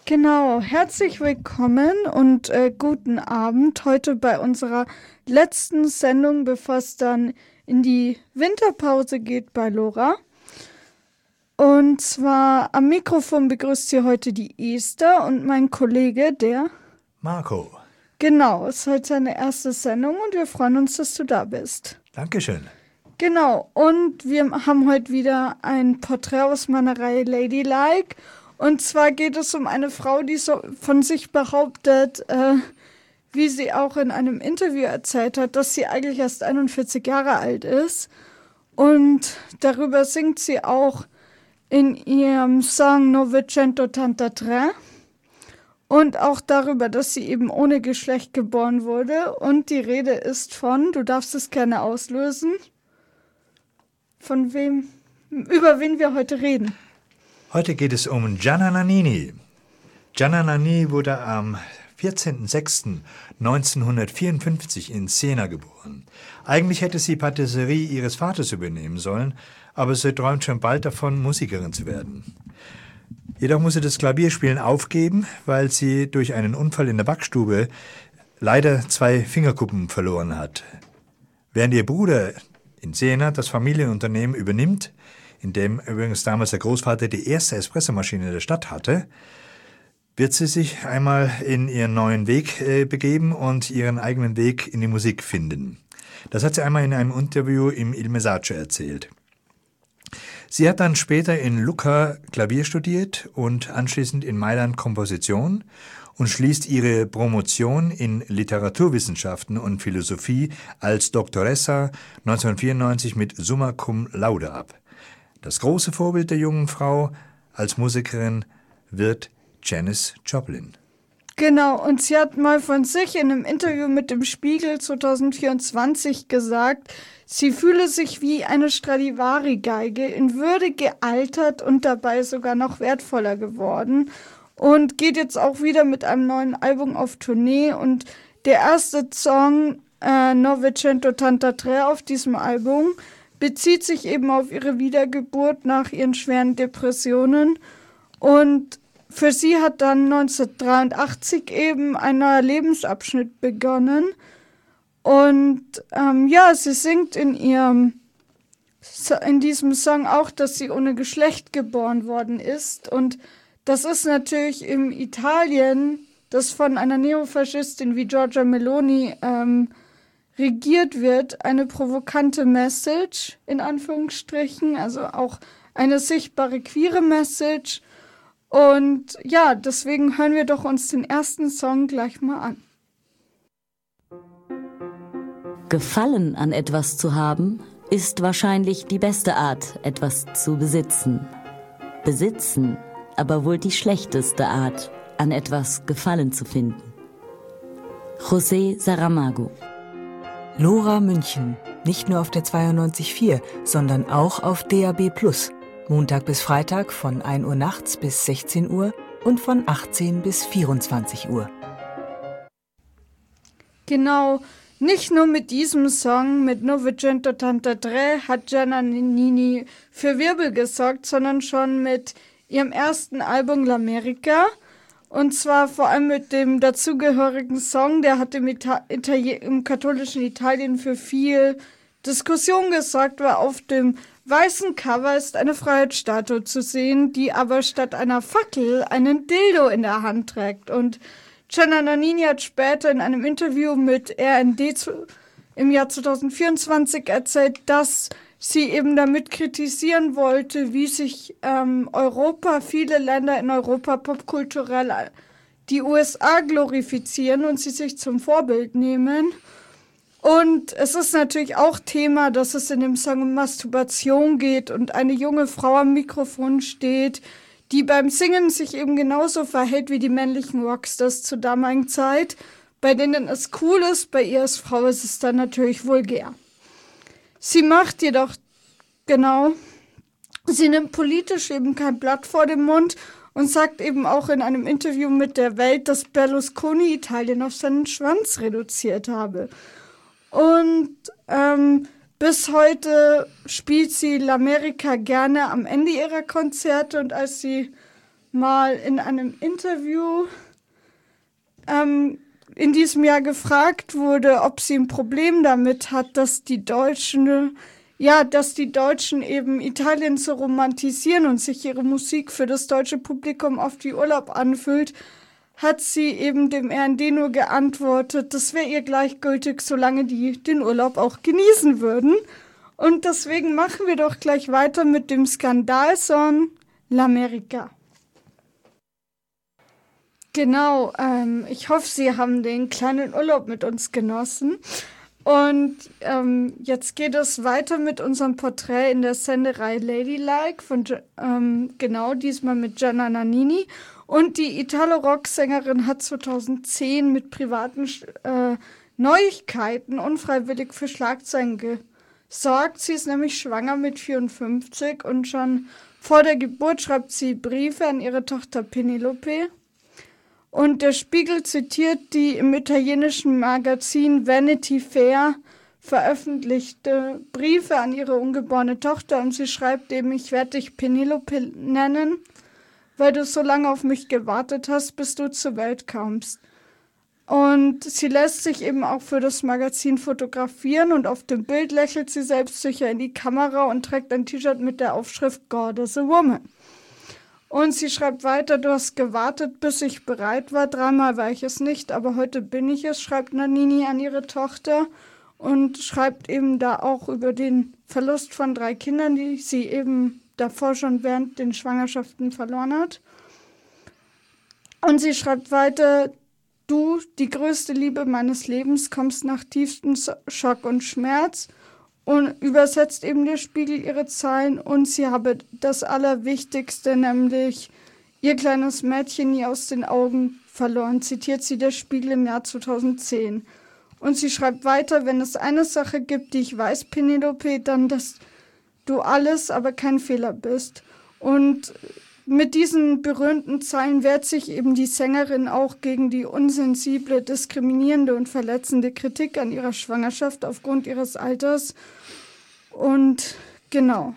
Genau, herzlich willkommen und guten Abend heute bei unserer letzten Sendung, bevor es dann in die Winterpause geht bei Lora. Und zwar am Mikrofon begrüßt sie heute die Esther und mein Kollege, der Marco. Genau, es ist heute seine erste Sendung und wir freuen uns, dass du da bist. Dankeschön. Genau, und wir haben heute wieder ein Porträt aus meiner Reihe Ladylike. Und zwar geht es um eine Frau, die so von sich behauptet, wie sie auch in einem Interview erzählt hat, dass sie eigentlich erst 41 Jahre alt ist. Und darüber singt sie auch in ihrem Song Novecentottantatré. Und auch darüber, dass sie eben ohne Geschlecht geboren wurde. Und die Rede ist von, du darfst es gerne auslösen, von wem, über wen wir heute reden. Heute geht es um Gianna Nannini. Gianna Nannini wurde am 14.06.1954 in Siena geboren. Eigentlich hätte sie Patisserie ihres Vaters übernehmen sollen, aber sie träumt schon bald davon, Musikerin zu werden. Jedoch muss sie das Klavierspielen aufgeben, weil sie durch einen Unfall in der Backstube leider 2 Fingerkuppen verloren hat. Während ihr Bruder in Siena das Familienunternehmen übernimmt, in dem übrigens damals der Großvater die erste Espressomaschine der Stadt hatte, wird sie sich einmal in ihren neuen Weg begeben und ihren eigenen Weg in die Musik finden. Das hat sie einmal in einem Interview im Il Messaggio erzählt. Sie hat dann später in Lucca Klavier studiert und anschließend in Mailand Komposition und schließt ihre Promotion in Literaturwissenschaften und Philosophie als Doktoressa 1994 mit Summa Cum Laude ab. Das große Vorbild der jungen Frau als Musikerin wird Janis Joplin. Genau, und sie hat mal von sich in einem Interview mit dem Spiegel 2024 gesagt, sie fühle sich wie eine Stradivari-Geige, in Würde gealtert und dabei sogar noch wertvoller geworden und geht jetzt auch wieder mit einem neuen Album auf Tournee. Und der erste Song, Novecentottantatré auf diesem Album, bezieht sich eben auf ihre Wiedergeburt nach ihren schweren Depressionen. Und für sie hat dann 1983 eben ein neuer Lebensabschnitt begonnen. Und sie singt in diesem Song auch, dass sie ohne Geschlecht geboren worden ist. Und das ist natürlich im Italien, das von einer Neofaschistin wie Giorgia Meloni regiert wird, eine provokante Message, in Anführungsstrichen, also auch eine sichtbare queere Message. Und ja, deswegen hören wir doch uns den ersten Song gleich mal an. Gefallen an etwas zu haben, ist wahrscheinlich die beste Art, etwas zu besitzen. Besitzen aber wohl die schlechteste Art, an etwas Gefallen zu finden. José Saramago. Lora München, nicht nur auf der 92.4, sondern auch auf DAB+. Montag bis Freitag von 1 Uhr nachts bis 16 Uhr und von 18 bis 24 Uhr. Genau, nicht nur mit diesem Song, mit Novecentottantatré, hat Gianna Nannini für Wirbel gesorgt, sondern schon mit ihrem ersten Album L'America. Und zwar vor allem mit dem dazugehörigen Song, der hat im katholischen Italien für viel Diskussion gesorgt, weil auf dem weißen Cover ist eine Freiheitsstatue zu sehen, die aber statt einer Fackel einen Dildo in der Hand trägt. Und Gianna Nannini hat später in einem Interview mit RND im Jahr 2024 erzählt, dass sie eben damit kritisieren wollte, wie sich viele Länder in Europa popkulturell die USA glorifizieren und sie sich zum Vorbild nehmen. Und es ist natürlich auch Thema, dass es in dem Song um Masturbation geht und eine junge Frau am Mikrofon steht, die beim Singen sich eben genauso verhält wie die männlichen Rockstars zur damaligen Zeit, bei denen es cool ist, bei ihr als Frau ist es dann natürlich vulgär. Sie macht jedoch, sie nimmt politisch eben kein Blatt vor den Mund und sagt eben auch in einem Interview mit der Welt, dass Berlusconi Italien auf seinen Schwanz reduziert habe. Und bis heute spielt sie L'America gerne am Ende ihrer Konzerte und als sie mal in einem Interview in diesem Jahr gefragt wurde, ob sie ein Problem damit hat, dass die Deutschen eben Italien so romantisieren und sich ihre Musik für das deutsche Publikum oft wie Urlaub anfühlt, hat sie eben dem RND nur geantwortet, das wäre ihr gleichgültig, solange die den Urlaub auch genießen würden. Und deswegen machen wir doch gleich weiter mit dem Skandalsong L'America. Genau, ich hoffe, Sie haben den kleinen Urlaub mit uns genossen. Und jetzt geht es weiter mit unserem Porträt in der Sendereihe Ladylike von diesmal mit Gianna Nannini. Und die Italo-Rock-Sängerin hat 2010 mit privaten Neuigkeiten unfreiwillig für Schlagzeilen gesorgt. Sie ist nämlich schwanger mit 54 und schon vor der Geburt schreibt sie Briefe an ihre Tochter Penelope. Und der Spiegel zitiert die im italienischen Magazin Vanity Fair veröffentlichte Briefe an ihre ungeborene Tochter und sie schreibt eben, ich werde dich Penelope nennen, weil du so lange auf mich gewartet hast, bis du zur Welt kamst. Und sie lässt sich eben auch für das Magazin fotografieren und auf dem Bild lächelt sie selbstsicher in die Kamera und trägt ein T-Shirt mit der Aufschrift God is a Woman. Und sie schreibt weiter, du hast gewartet, bis ich bereit war. 3-mal war ich es nicht, aber heute bin ich es, schreibt Nannini an ihre Tochter und schreibt eben da auch über den Verlust von 3 Kindern, die sie eben davor schon während den Schwangerschaften verloren hat. Und sie schreibt weiter, du, die größte Liebe meines Lebens, kommst nach tiefstem Schock und Schmerz. Und übersetzt eben der Spiegel ihre Zeilen und sie habe das Allerwichtigste, nämlich ihr kleines Mädchen nie aus den Augen verloren, zitiert sie der Spiegel im Jahr 2010. Und sie schreibt weiter, wenn es eine Sache gibt, die ich weiß, Penelope, dann, dass du alles, aber kein Fehler bist. Und mit diesen berühmten Zeilen wehrt sich eben die Sängerin auch gegen die unsensible, diskriminierende und verletzende Kritik an ihrer Schwangerschaft aufgrund ihres Alters. Und genau.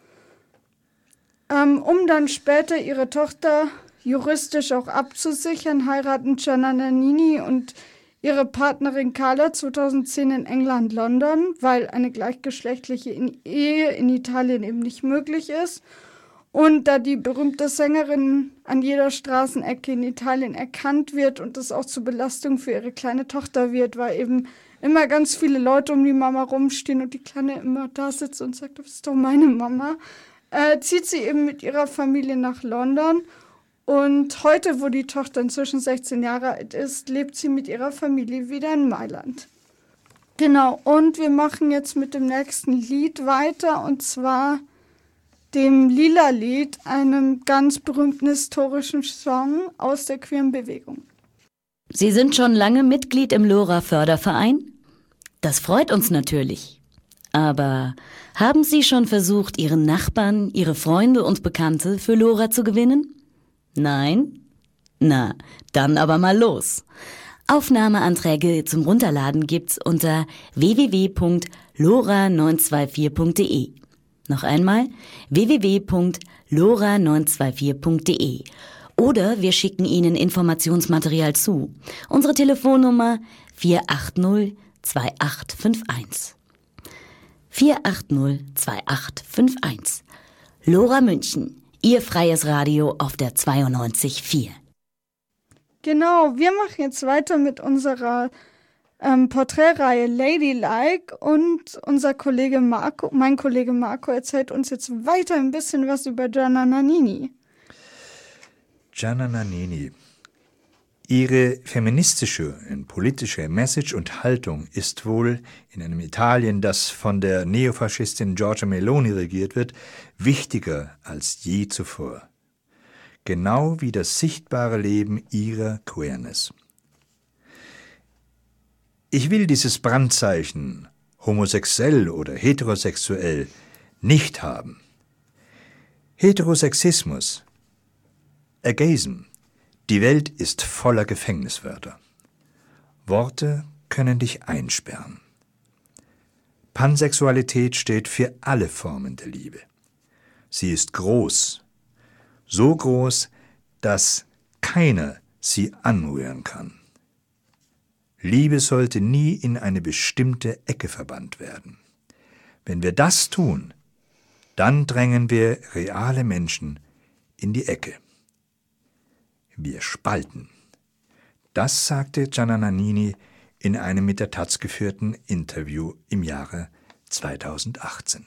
Um dann später ihre Tochter juristisch auch abzusichern, heiraten Gianna Nannini und ihre Partnerin Carla 2010 in England, London, weil eine gleichgeschlechtliche Ehe in Italien eben nicht möglich ist. Und da die berühmte Sängerin an jeder Straßenecke in Italien erkannt wird und das auch zur Belastung für ihre kleine Tochter wird, weil eben immer ganz viele Leute um die Mama rumstehen und die Kleine immer da sitzt und sagt, das ist doch meine Mama, zieht sie eben mit ihrer Familie nach London. Und heute, wo die Tochter inzwischen 16 Jahre alt ist, lebt sie mit ihrer Familie wieder in Mailand. Genau, und wir machen jetzt mit dem nächsten Lied weiter, und zwar dem Lila-Lied, einem ganz berühmten historischen Song aus der queeren Bewegung. Sie sind schon lange Mitglied im Lora-Förderverein? Das freut uns natürlich. Aber haben Sie schon versucht, Ihren Nachbarn, Ihre Freunde und Bekannte für Lora zu gewinnen? Nein? Na, dann aber mal los. Aufnahmeanträge zum Runterladen gibt's unter www.lora924.de. Noch einmal www.lora924.de. Oder wir schicken Ihnen Informationsmaterial zu. Unsere Telefonnummer 480-2851. 480-2851. Lora München, Ihr freies Radio auf der 92.4. Genau, wir machen jetzt weiter mit unserer Porträtreihe Ladylike und mein Kollege Marco erzählt uns jetzt weiter ein bisschen was über Gianna Nannini. Gianna Nannini. Ihre feministische und politische Message und Haltung ist wohl in einem Italien, das von der Neofaschistin Giorgia Meloni regiert wird, wichtiger als je zuvor. Genau wie das sichtbare Leben ihrer Queerness. Ich will dieses Brandzeichen, homosexuell oder heterosexuell, nicht haben. Heterosexismus, Ageism, die Welt ist voller Gefängniswörter. Worte können dich einsperren. Pansexualität steht für alle Formen der Liebe. Sie ist groß, so groß, dass keiner sie anrühren kann. Liebe sollte nie in eine bestimmte Ecke verbannt werden. Wenn wir das tun, dann drängen wir reale Menschen in die Ecke. Wir spalten. Das sagte Gianna Nannini in einem mit der taz geführten Interview im Jahre 2018.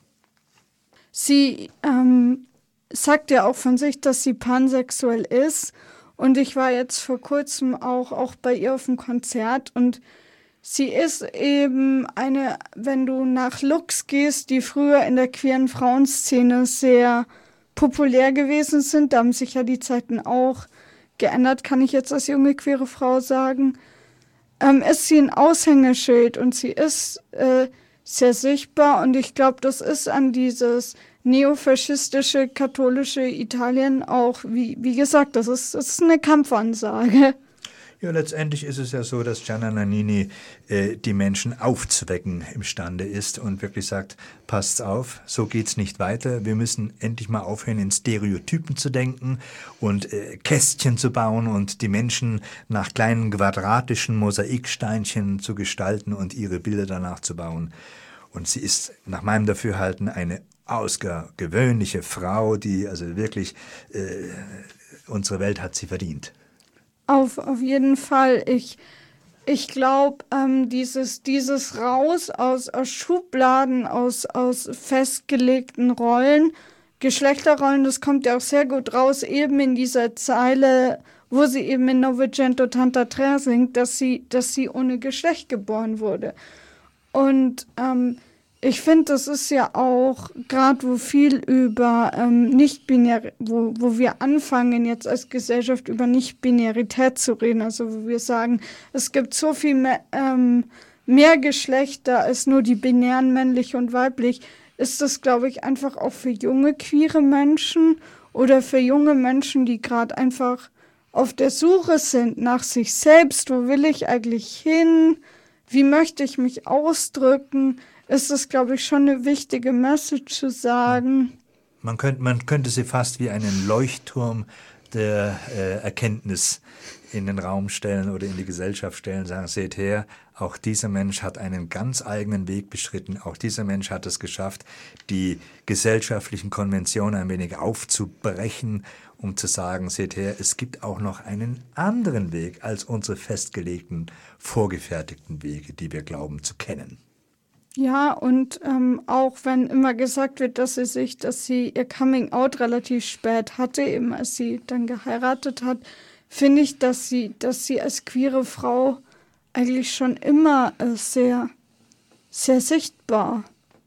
Sie sagt ja auch von sich, dass sie pansexuell ist. Und ich war jetzt vor kurzem auch bei ihr auf dem Konzert. Und sie ist eben eine, wenn du nach Looks gehst, die früher in der queeren Frauenszene sehr populär gewesen sind. Da haben sich ja die Zeiten auch geändert, kann ich jetzt als junge queere Frau sagen. Ist sie ein Aushängeschild und sie ist sehr sichtbar. Und ich glaube, das ist an dieses neofaschistische, katholische Italien auch, wie gesagt, das ist eine Kampfansage. Ja, letztendlich ist es ja so, dass Gianna Nannini die Menschen aufzuwecken imstande ist und wirklich sagt, passt auf, so geht's nicht weiter. Wir müssen endlich mal aufhören, in Stereotypen zu denken und Kästchen zu bauen und die Menschen nach kleinen quadratischen Mosaiksteinchen zu gestalten und ihre Bilder danach zu bauen. Und sie ist nach meinem Dafürhalten eine außergewöhnliche Frau, die also wirklich, unsere Welt hat sie verdient. Auf jeden Fall. Ich glaube, dieses Raus aus Schubladen, aus festgelegten Rollen, Geschlechterrollen, das kommt ja auch sehr gut raus, eben in dieser Zeile, wo sie eben in Novecento Tanta Tre singt, dass sie ohne Geschlecht geboren wurde. Und ich finde, das ist ja auch, gerade wo viel über nicht-binär, wo wir anfangen jetzt als Gesellschaft über Nicht-Binarität zu reden, also wo wir sagen, es gibt so viel mehr Geschlechter als nur die binären männlich und weiblich, ist das, glaube ich, einfach auch für junge queere Menschen oder für junge Menschen, die gerade einfach auf der Suche sind nach sich selbst, wo will ich eigentlich hin, wie möchte ich mich ausdrücken, ist es, glaube ich, schon eine wichtige Message zu sagen. Man könnte sie fast wie einen Leuchtturm der Erkenntnis in den Raum stellen oder in die Gesellschaft stellen, sagen, seht her, auch dieser Mensch hat einen ganz eigenen Weg beschritten, auch dieser Mensch hat es geschafft, die gesellschaftlichen Konventionen ein wenig aufzubrechen, um zu sagen, seht her, es gibt auch noch einen anderen Weg als unsere festgelegten, vorgefertigten Wege, die wir glauben zu kennen. Ja, und auch wenn immer gesagt wird, dass sie ihr Coming-out relativ spät hatte, eben als sie dann geheiratet hat, finde ich, dass sie als queere Frau eigentlich schon immer sehr, sehr sichtbar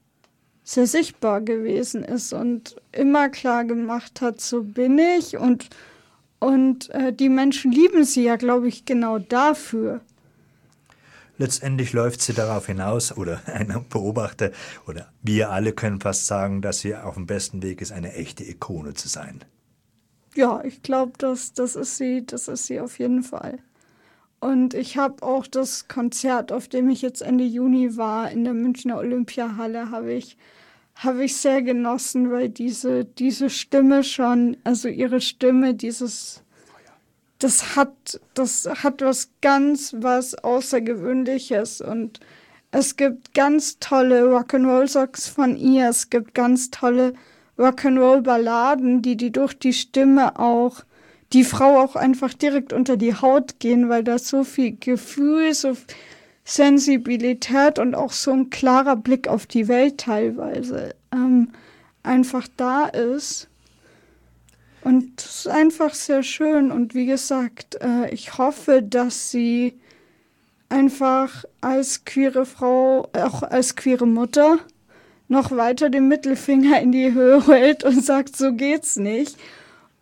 gewesen ist und immer klar gemacht hat, so bin ich und die Menschen lieben sie ja, glaube ich, genau dafür. Letztendlich läuft sie darauf hinaus, oder ein Beobachter, oder wir alle können fast sagen, dass sie auf dem besten Weg ist, eine echte Ikone zu sein. Ja, ich glaube, das ist sie auf jeden Fall. Und ich habe auch das Konzert, auf dem ich jetzt Ende Juni war, in der Münchner Olympiahalle, habe ich sehr genossen, weil diese Stimme schon, also ihre Stimme, das hat was Außergewöhnliches und es gibt ganz tolle Rock'n'Roll-Songs von ihr, es gibt ganz tolle Rock'n'Roll-Balladen, die durch die Stimme auch die Frau auch einfach direkt unter die Haut gehen, weil da so viel Gefühl, so Sensibilität und auch so ein klarer Blick auf die Welt teilweise einfach da ist. Und es ist einfach sehr schön. Und wie gesagt, ich hoffe, dass sie einfach als queere Frau, auch als queere Mutter, noch weiter den Mittelfinger in die Höhe hält und sagt, so geht's nicht.